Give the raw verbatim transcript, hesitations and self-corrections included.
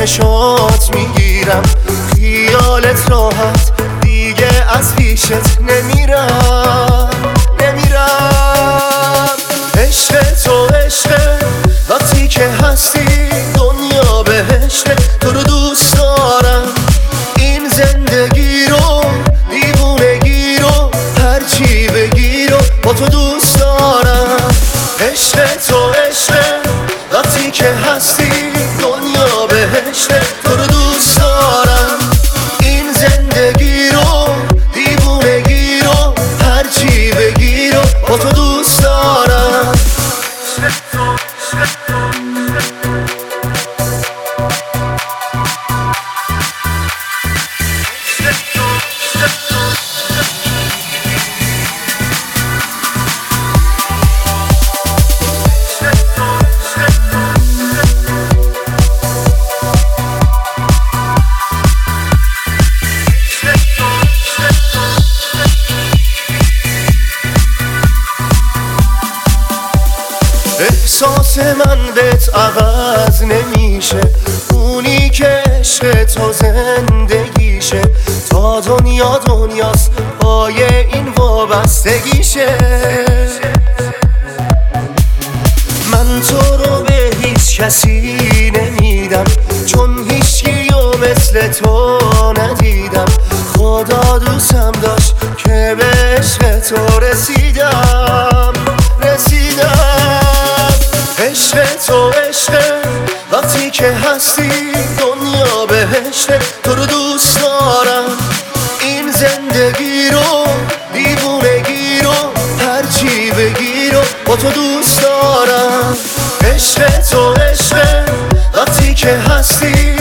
چشات میگیرم، خیالت راحت دیگه از پیشت نمیرم نمیرم. عشق تو عشق وقتی که هستی دنیا بهشته، تو رو دوست دارم این زندگی رو، دیوونگی رو هرچی بگی رو با تو دوست دارم. عشق تو عشق وقتی که هستی دنیا بهشته، تو رو دوست دارم این زندگی رو، دیوونگی رو هرچی بگی رو با تو دوست دارم. احساس من بهت عوض نمیشه، اونی که عشق تو زندگیشه، تا دنیا دنیاست پای این وابستگیشه. من تو رو به هیچ کسی نمیدم، چون هیچکی رو مثل تو ندیدم. خدا دوستم داشت که به عشق تو رسیدم رسیدم. عشق تو عشق وقتی که هستی دنیا بهشته، تو رو دوست دارم این زندگی رو، دیوونگی رو هرچی بگی رو با تو دوست دارم. عشق تو عشق وقتی که هستی